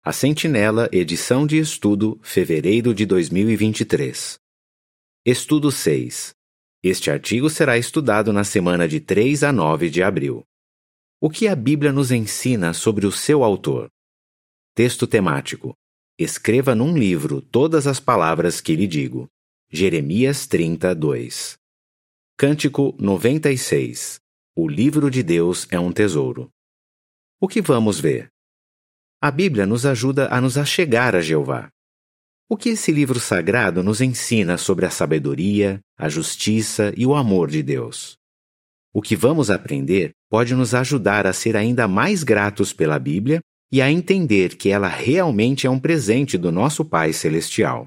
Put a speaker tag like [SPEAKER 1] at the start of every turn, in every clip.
[SPEAKER 1] A Sentinela, edição de estudo, fevereiro de 2023. Estudo 6. Este artigo será estudado na semana de 3 a 9 de abril. O que a Bíblia nos ensina sobre o seu autor? Texto temático. Escreva num livro todas as palavras que lhe digo. Jeremias 32. Cântico 96. O livro de Deus é um tesouro. O que vamos ver? A Bíblia nos ajuda a nos achegar a Jeová. O que esse livro sagrado nos ensina sobre a sabedoria, a justiça e o amor de Deus? O que vamos aprender pode nos ajudar a ser ainda mais gratos pela Bíblia e a entender que ela realmente é um presente do nosso Pai Celestial.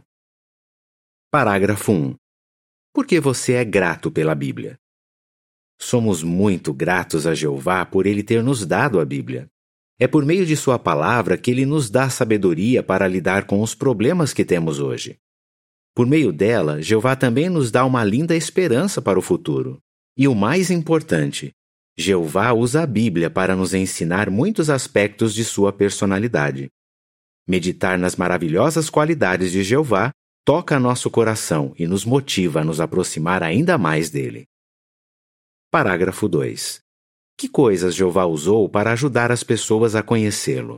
[SPEAKER 1] Parágrafo 1. Por que você é grato pela Bíblia? Somos muito gratos a Jeová por Ele ter nos dado a Bíblia. É por meio de sua palavra que Ele nos dá sabedoria para lidar com os problemas que temos hoje. Por meio dela, Jeová também nos dá uma linda esperança para o futuro. E o mais importante, Jeová usa a Bíblia para nos ensinar muitos aspectos de sua personalidade. Meditar nas maravilhosas qualidades de Jeová toca nosso coração e nos motiva a nos aproximar ainda mais dele. Parágrafo 2. Que coisas Jeová usou para ajudar as pessoas a conhecê-lo?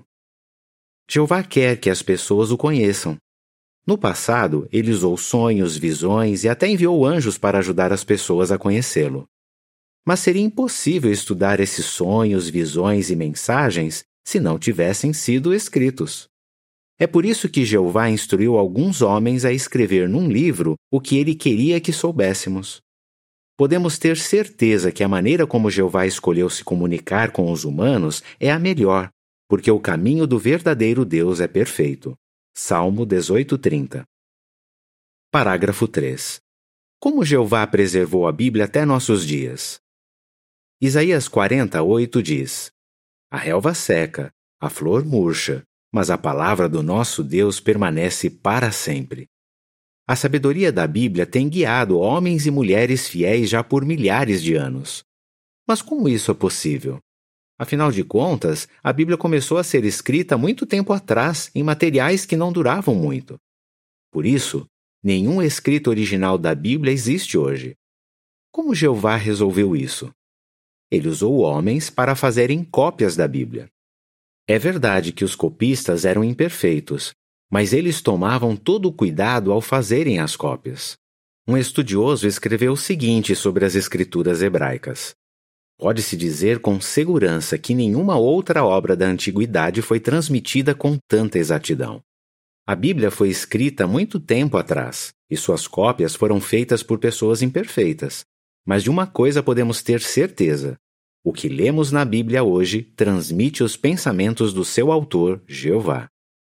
[SPEAKER 1] Jeová quer que as pessoas o conheçam. No passado, ele usou sonhos, visões e até enviou anjos para ajudar as pessoas a conhecê-lo. Mas seria impossível estudar esses sonhos, visões e mensagens se não tivessem sido escritos. É por isso que Jeová instruiu alguns homens a escrever num livro o que ele queria que soubéssemos. Podemos ter certeza que a maneira como Jeová escolheu se comunicar com os humanos é a melhor, porque o caminho do verdadeiro Deus é perfeito. Salmo 18:30. Parágrafo 3. Como Jeová preservou a Bíblia até nossos dias? Isaías 40:8 diz: A relva seca, a flor murcha, mas a palavra do nosso Deus permanece para sempre. A sabedoria da Bíblia tem guiado homens e mulheres fiéis já por milhares de anos. Mas como isso é possível? Afinal de contas, a Bíblia começou a ser escrita muito tempo atrás em materiais que não duravam muito. Por isso, nenhum escrito original da Bíblia existe hoje. Como Jeová resolveu isso? Ele usou homens para fazerem cópias da Bíblia. É verdade que os copistas eram imperfeitos, mas eles tomavam todo o cuidado ao fazerem as cópias. Um estudioso escreveu o seguinte sobre as escrituras hebraicas. Pode-se dizer com segurança que nenhuma outra obra da antiguidade foi transmitida com tanta exatidão. A Bíblia foi escrita muito tempo atrás, e suas cópias foram feitas por pessoas imperfeitas. Mas de uma coisa podemos ter certeza: o que lemos na Bíblia hoje transmite os pensamentos do seu autor, Jeová.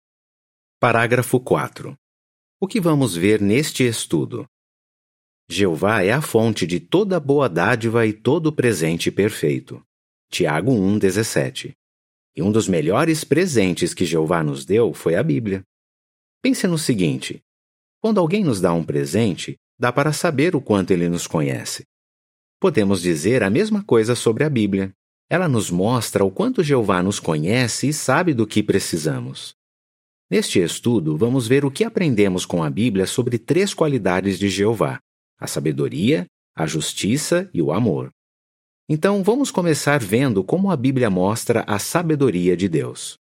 [SPEAKER 1] Parágrafo 4. O que vamos ver neste estudo? Jeová é a fonte de toda boa dádiva e todo presente perfeito. Tiago 1,17. E um dos melhores presentes que Jeová nos deu foi a Bíblia. Pense no seguinte: quando alguém nos dá um presente, dá para saber o quanto ele nos conhece. Podemos dizer a mesma coisa sobre a Bíblia. Ela nos mostra o quanto Jeová nos conhece e sabe do que precisamos. Neste estudo, vamos ver o que aprendemos com a Bíblia sobre 3 qualidades de Jeová: a sabedoria, a justiça e o amor. Então, vamos começar vendo como a Bíblia mostra a sabedoria de Deus.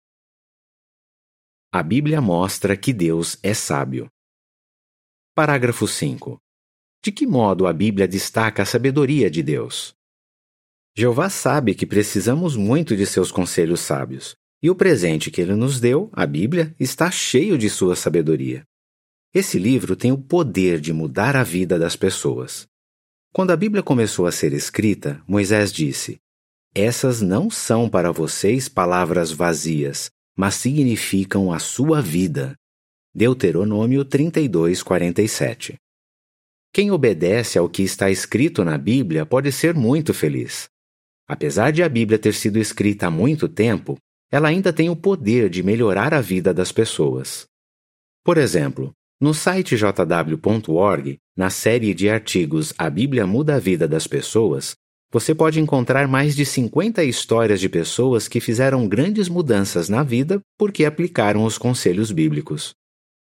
[SPEAKER 1] A Bíblia mostra que Deus é sábio. Parágrafo 5. De que modo a Bíblia destaca a sabedoria de Deus? Jeová sabe que precisamos muito de seus conselhos sábios. E o presente que ele nos deu, a Bíblia, está cheio de sua sabedoria. Esse livro tem o poder de mudar a vida das pessoas. Quando a Bíblia começou a ser escrita, Moisés disse: Essas não são para vocês palavras vazias, mas significam a sua vida. Deuteronômio 32:47. Quem obedece ao que está escrito na Bíblia pode ser muito feliz. Apesar de a Bíblia ter sido escrita há muito tempo, ela ainda tem o poder de melhorar a vida das pessoas. Por exemplo, no site jw.org, na série de artigos A Bíblia Muda a Vida das Pessoas, você pode encontrar mais de 50 histórias de pessoas que fizeram grandes mudanças na vida porque aplicaram os conselhos bíblicos.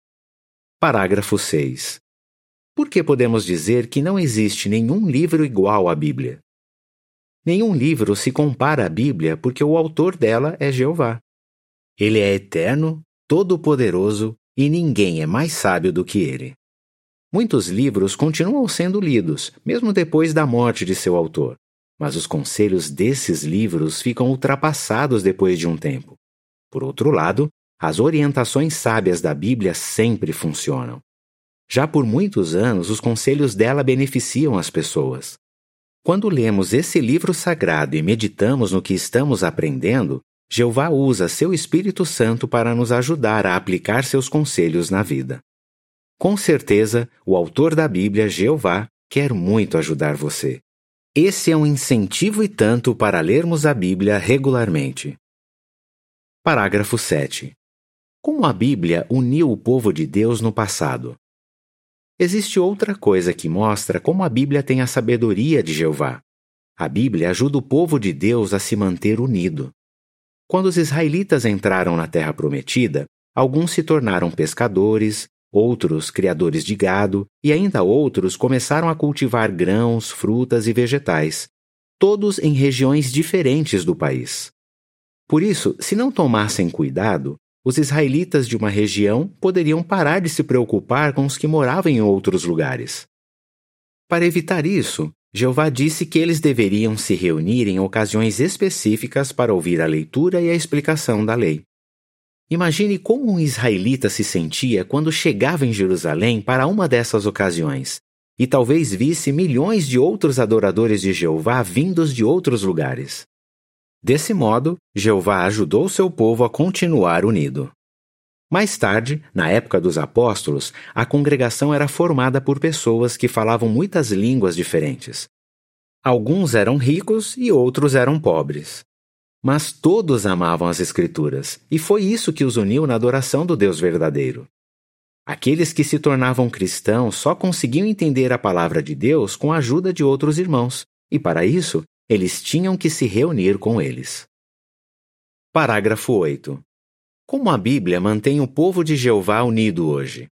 [SPEAKER 1] Parágrafo 6. Por que podemos dizer que não existe nenhum livro igual à Bíblia? Nenhum livro se compara à Bíblia porque o autor dela é Jeová. Ele é eterno, todo-poderoso e ninguém é mais sábio do que ele. Muitos livros continuam sendo lidos, mesmo depois da morte de seu autor, mas os conselhos desses livros ficam ultrapassados depois de um tempo. Por outro lado, as orientações sábias da Bíblia sempre funcionam. Já por muitos anos, os conselhos dela beneficiam as pessoas. Quando lemos esse livro sagrado e meditamos no que estamos aprendendo, Jeová usa seu Espírito Santo para nos ajudar a aplicar seus conselhos na vida. Com certeza, o autor da Bíblia, Jeová, quer muito ajudar você. Esse é um incentivo e tanto para lermos a Bíblia regularmente. Parágrafo 7. Como a Bíblia uniu o povo de Deus no passado? Existe outra coisa que mostra como a Bíblia tem a sabedoria de Jeová. A Bíblia ajuda o povo de Deus a se manter unido. Quando os israelitas entraram na Terra Prometida, alguns se tornaram pescadores, outros criadores de gado e ainda outros começaram a cultivar grãos, frutas e vegetais, todos em regiões diferentes do país. Por isso, se não tomassem cuidado, os israelitas de uma região poderiam parar de se preocupar com os que moravam em outros lugares. Para evitar isso, Jeová disse que eles deveriam se reunir em ocasiões específicas para ouvir a leitura e a explicação da lei. Imagine como um israelita se sentia quando chegava em Jerusalém para uma dessas ocasiões, e talvez visse milhões de outros adoradores de Jeová vindos de outros lugares. Desse modo, Jeová ajudou seu povo a continuar unido. Mais tarde, na época dos apóstolos, a congregação era formada por pessoas que falavam muitas línguas diferentes. Alguns eram ricos e outros eram pobres. Mas todos amavam as Escrituras, e foi isso que os uniu na adoração do Deus verdadeiro. Aqueles que se tornavam cristãos só conseguiam entender a palavra de Deus com a ajuda de outros irmãos, e para isso, eles tinham que se reunir com eles. Parágrafo 8. Como a Bíblia mantém o povo de Jeová unido hoje?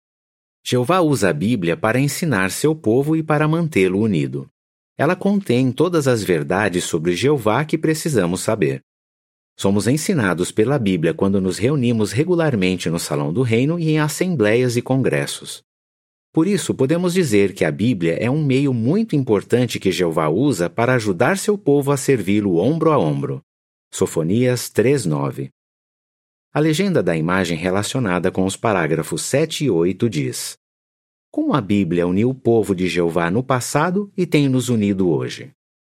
[SPEAKER 1] Jeová usa a Bíblia para ensinar seu povo e para mantê-lo unido. Ela contém todas as verdades sobre Jeová que precisamos saber. Somos ensinados pela Bíblia quando nos reunimos regularmente no Salão do Reino e em assembleias e congressos. Por isso, podemos dizer que a Bíblia é um meio muito importante que Jeová usa para ajudar seu povo a servi-lo ombro a ombro. Sofonias 3:9. A legenda da imagem relacionada com os parágrafos 7 e 8 diz: Como a Bíblia uniu o povo de Jeová no passado e tem nos unido hoje.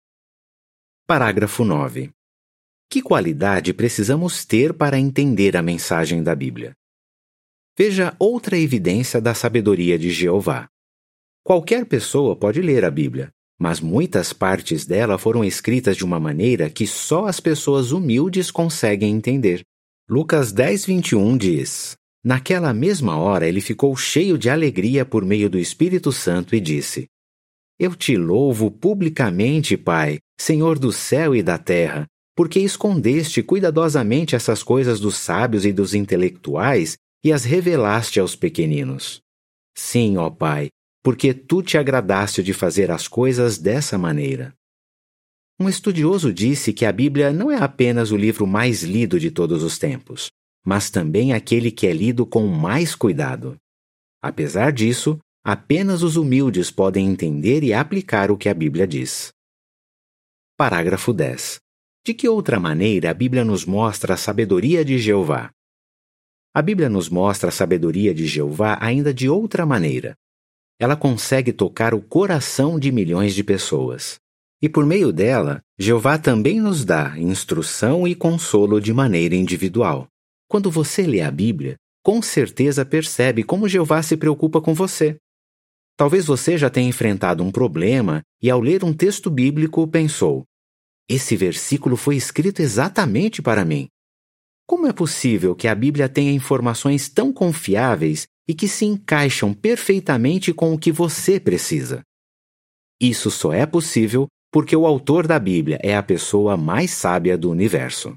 [SPEAKER 1] Parágrafo 9. Que qualidade precisamos ter para entender a mensagem da Bíblia? Veja outra evidência da sabedoria de Jeová. Qualquer pessoa pode ler a Bíblia, mas muitas partes dela foram escritas de uma maneira que só as pessoas humildes conseguem entender. Lucas 10:21 diz: Naquela mesma hora ele ficou cheio de alegria por meio do Espírito Santo e disse: Eu te louvo publicamente, Pai, Senhor do céu e da terra, porque escondeste cuidadosamente essas coisas dos sábios e dos intelectuais e as revelaste aos pequeninos. Sim, ó Pai, porque tu te agradaste de fazer as coisas dessa maneira. Um estudioso disse que a Bíblia não é apenas o livro mais lido de todos os tempos, mas também aquele que é lido com mais cuidado. Apesar disso, apenas os humildes podem entender e aplicar o que a Bíblia diz. Parágrafo 10. De que outra maneira a Bíblia nos mostra a sabedoria de Jeová? A Bíblia nos mostra a sabedoria de Jeová ainda de outra maneira. Ela consegue tocar o coração de milhões de pessoas. E por meio dela, Jeová também nos dá instrução e consolo de maneira individual. Quando você lê a Bíblia, com certeza percebe como Jeová se preocupa com você. Talvez você já tenha enfrentado um problema e ao ler um texto bíblico pensou: esse versículo foi escrito exatamente para mim. Como é possível que a Bíblia tenha informações tão confiáveis e que se encaixam perfeitamente com o que você precisa? Isso só é possível porque o autor da Bíblia é a pessoa mais sábia do universo.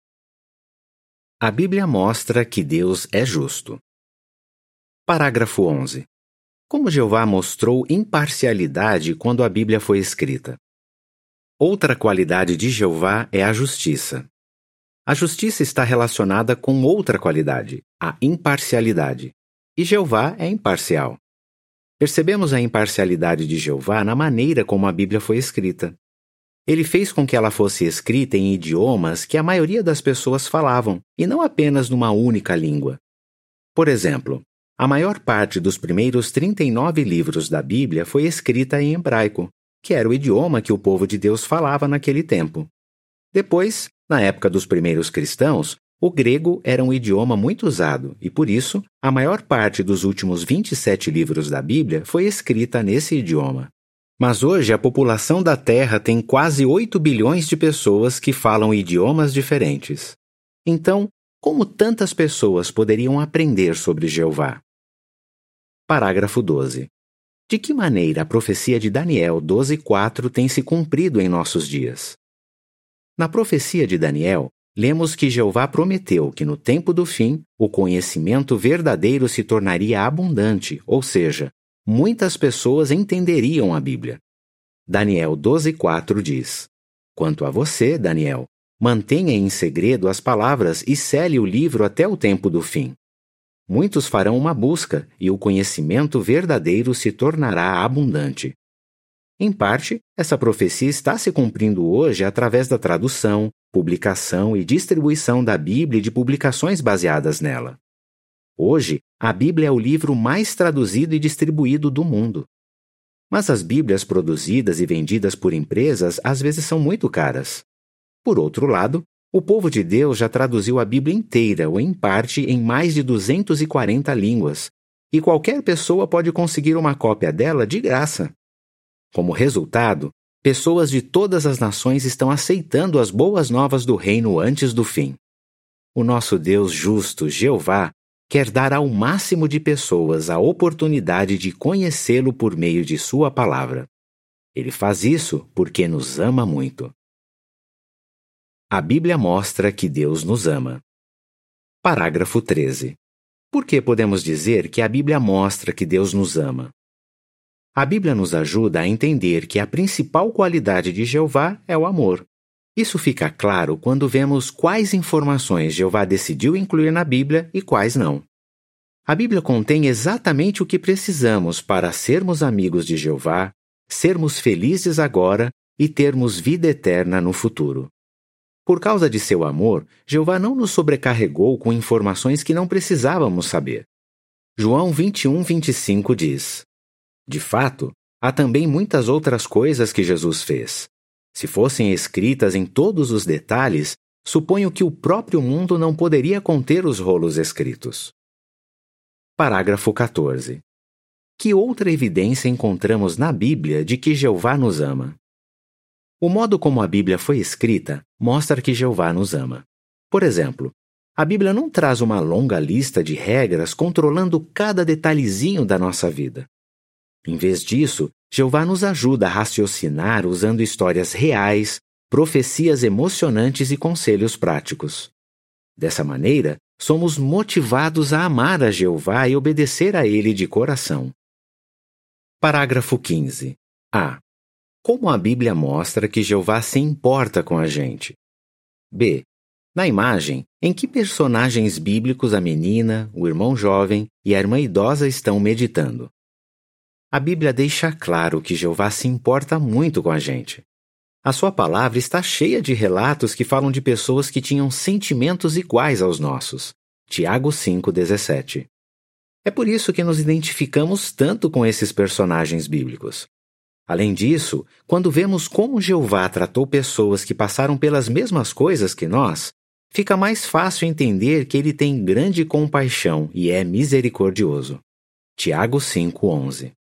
[SPEAKER 1] A Bíblia mostra que Deus é justo. Parágrafo 11. Como Jeová mostrou imparcialidade quando a Bíblia foi escrita? Outra qualidade de Jeová é a justiça. A justiça está relacionada com outra qualidade, a imparcialidade. E Jeová é imparcial. Percebemos a imparcialidade de Jeová na maneira como a Bíblia foi escrita. Ele fez com que ela fosse escrita em idiomas que a maioria das pessoas falavam, e não apenas numa única língua. Por exemplo, a maior parte dos primeiros 39 livros da Bíblia foi escrita em hebraico, que era o idioma que o povo de Deus falava naquele tempo. Depois, na época dos primeiros cristãos, o grego era um idioma muito usado e, por isso, a maior parte dos últimos 27 livros da Bíblia foi escrita nesse idioma. Mas hoje a população da Terra tem quase 8 bilhões de pessoas que falam idiomas diferentes. Então, como tantas pessoas poderiam aprender sobre Jeová? Parágrafo 12. De que maneira a profecia de Daniel 12:4 tem se cumprido em nossos dias? Na profecia de Daniel, lemos que Jeová prometeu que no tempo do fim, o conhecimento verdadeiro se tornaria abundante, ou seja, muitas pessoas entenderiam a Bíblia. Daniel 12:4 diz: Quanto a você, Daniel, mantenha em segredo as palavras e cele o livro até o tempo do fim. Muitos farão uma busca e o conhecimento verdadeiro se tornará abundante. Em parte, essa profecia está se cumprindo hoje através da tradução, publicação e distribuição da Bíblia e de publicações baseadas nela. Hoje, a Bíblia é o livro mais traduzido e distribuído do mundo. Mas as Bíblias produzidas e vendidas por empresas às vezes são muito caras. Por outro lado, o povo de Deus já traduziu a Bíblia inteira ou em parte em mais de 240 línguas, e qualquer pessoa pode conseguir uma cópia dela de graça. Como resultado, pessoas de todas as nações estão aceitando as boas novas do reino antes do fim. O nosso Deus justo, Jeová, quer dar ao máximo de pessoas a oportunidade de conhecê-lo por meio de sua palavra. Ele faz isso porque nos ama muito. A Bíblia mostra que Deus nos ama. Parágrafo 13. Por que podemos dizer que a Bíblia mostra que Deus nos ama? A Bíblia nos ajuda a entender que a principal qualidade de Jeová é o amor. Isso fica claro quando vemos quais informações Jeová decidiu incluir na Bíblia e quais não. A Bíblia contém exatamente o que precisamos para sermos amigos de Jeová, sermos felizes agora e termos vida eterna no futuro. Por causa de seu amor, Jeová não nos sobrecarregou com informações que não precisávamos saber. João 21:25 diz: De fato, há também muitas outras coisas que Jesus fez. Se fossem escritas em todos os detalhes, suponho que o próprio mundo não poderia conter os rolos escritos. Parágrafo 14. Que outra evidência encontramos na Bíblia de que Jeová nos ama? O modo como a Bíblia foi escrita mostra que Jeová nos ama. Por exemplo, a Bíblia não traz uma longa lista de regras controlando cada detalhezinho da nossa vida. Em vez disso, Jeová nos ajuda a raciocinar usando histórias reais, profecias emocionantes e conselhos práticos. Dessa maneira, somos motivados a amar a Jeová e obedecer a Ele de coração. Parágrafo 15. A. Como a Bíblia mostra que Jeová se importa com a gente? B. Na imagem, em que personagens bíblicos a menina, o irmão jovem e a irmã idosa estão meditando? A Bíblia deixa claro que Jeová se importa muito com a gente. A sua palavra está cheia de relatos que falam de pessoas que tinham sentimentos iguais aos nossos. Tiago 5:17. É por isso que nos identificamos tanto com esses personagens bíblicos. Além disso, quando vemos como Jeová tratou pessoas que passaram pelas mesmas coisas que nós, fica mais fácil entender que ele tem grande compaixão e é misericordioso. Tiago 5:11.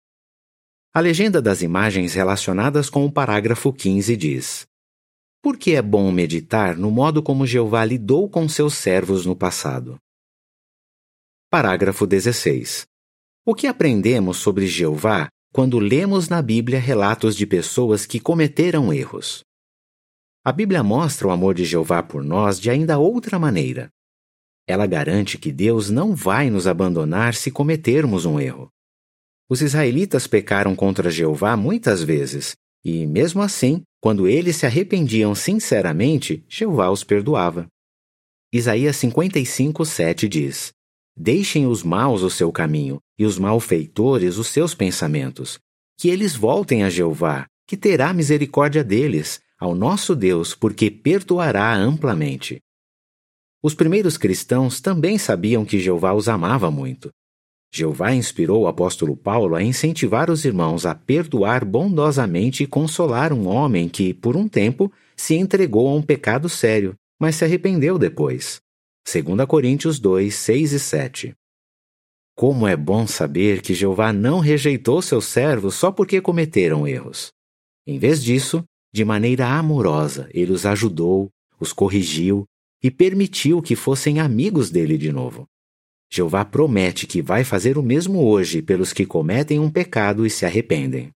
[SPEAKER 1] A legenda das imagens relacionadas com o parágrafo 15 diz: Por que é bom meditar no modo como Jeová lidou com seus servos no passado? Parágrafo 16. O que aprendemos sobre Jeová quando lemos na Bíblia relatos de pessoas que cometeram erros. A Bíblia mostra o amor de Jeová por nós de ainda outra maneira. Ela garante que Deus não vai nos abandonar se cometermos um erro. Os israelitas pecaram contra Jeová muitas vezes, e, mesmo assim, quando eles se arrependiam sinceramente, Jeová os perdoava. Isaías 55:7 diz: Deixem os maus o seu caminho, e os malfeitores os seus pensamentos. Que eles voltem a Jeová, que terá misericórdia deles, ao nosso Deus, porque perdoará amplamente. Os primeiros cristãos também sabiam que Jeová os amava muito. Jeová inspirou o apóstolo Paulo a incentivar os irmãos a perdoar bondosamente e consolar um homem que, por um tempo, se entregou a um pecado sério, mas se arrependeu depois. 2 Coríntios 2, 6 e 7. Como é bom saber que Jeová não rejeitou seus servos só porque cometeram erros. Em vez disso, de maneira amorosa, ele os ajudou, os corrigiu e permitiu que fossem amigos dele de novo. Jeová promete que vai fazer o mesmo hoje pelos que cometem um pecado e se arrependem.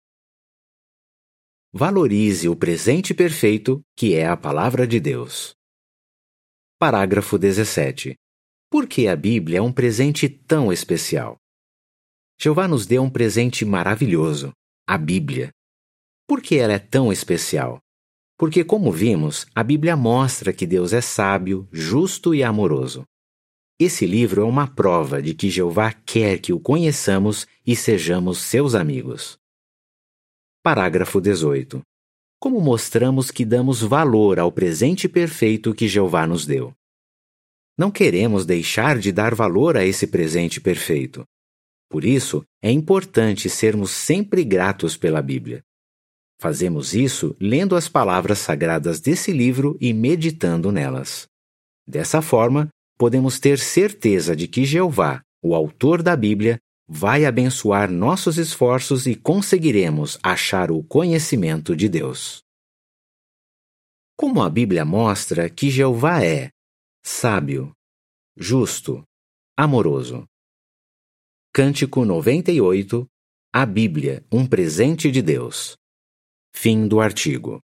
[SPEAKER 1] Valorize o presente perfeito, que é a palavra de Deus. Parágrafo 17. Por que a Bíblia é um presente tão especial? Jeová nos deu um presente maravilhoso, a Bíblia. Por que ela é tão especial? Porque, como vimos, a Bíblia mostra que Deus é sábio, justo e amoroso. Esse livro é uma prova de que Jeová quer que o conheçamos e sejamos seus amigos. Parágrafo 18. Como mostramos que damos valor ao presente perfeito que Jeová nos deu? Não queremos deixar de dar valor a esse presente perfeito. Por isso, é importante sermos sempre gratos pela Bíblia. Fazemos isso lendo as palavras sagradas desse livro e meditando nelas. Dessa forma, podemos ter certeza de que Jeová, o autor da Bíblia, vai abençoar nossos esforços e conseguiremos achar o conhecimento de Deus. Como a Bíblia mostra que Jeová é sábio, justo, amoroso. Cântico 98, A Bíblia, um presente de Deus. Fim do artigo.